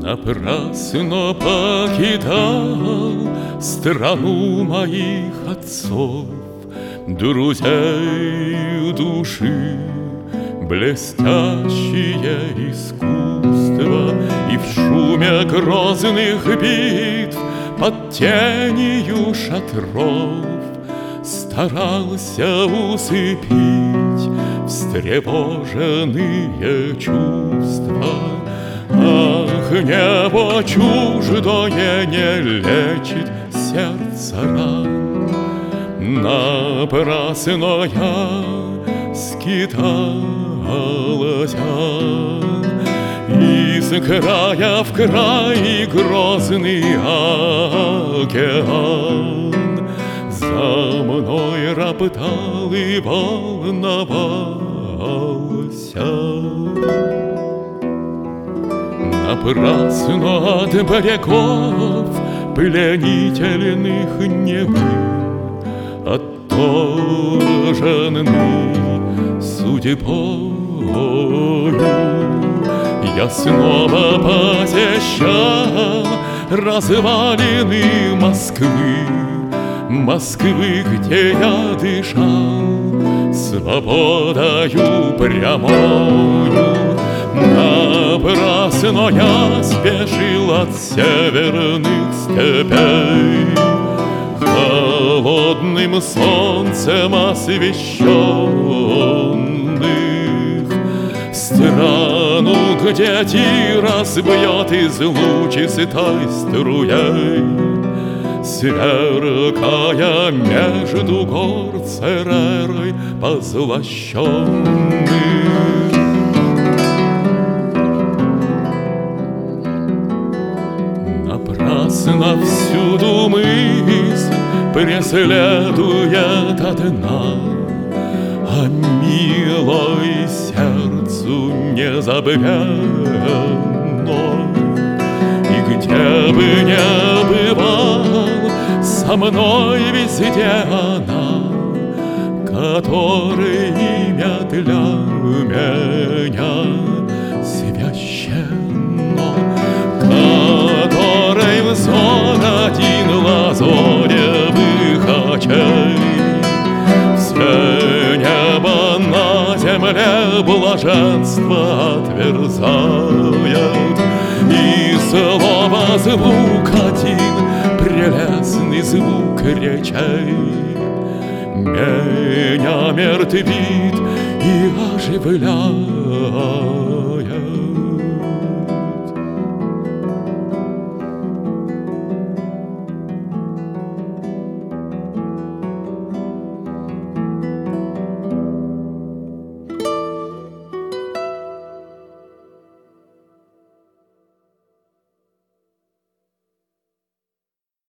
Напрасно покидал страну моих отцов, друзей души, блестящее искусство. И в шуме грозных битв под тенью шатров старался усыпить встревоженные чувства. Ах, небо чуждое не лечит сердце ран. Напрасно я скиталась из края в край грозный океан. За мной роптал и волновался. Напрасно от берегов пленительных Невы отторженный судьбою, я снова посещал развалины Москвы, где я дышал свободою прямою. Напрасно я спешил от северных степей, холодным солнцем освещенных, страну, где Тирас бьет из лучистой струей, сверкая между гор Церерой позлощенных. Напрасно всюду мысль преследует одна о милой сердцу незабвенной. И где бы ни бывал, со мной везде она, которой имя для меня священно, которой взор один лазоревых очей все небо на земле блаженство отверзает. И слово звук один, прелестный звук речей, меня мертвит и оживляет.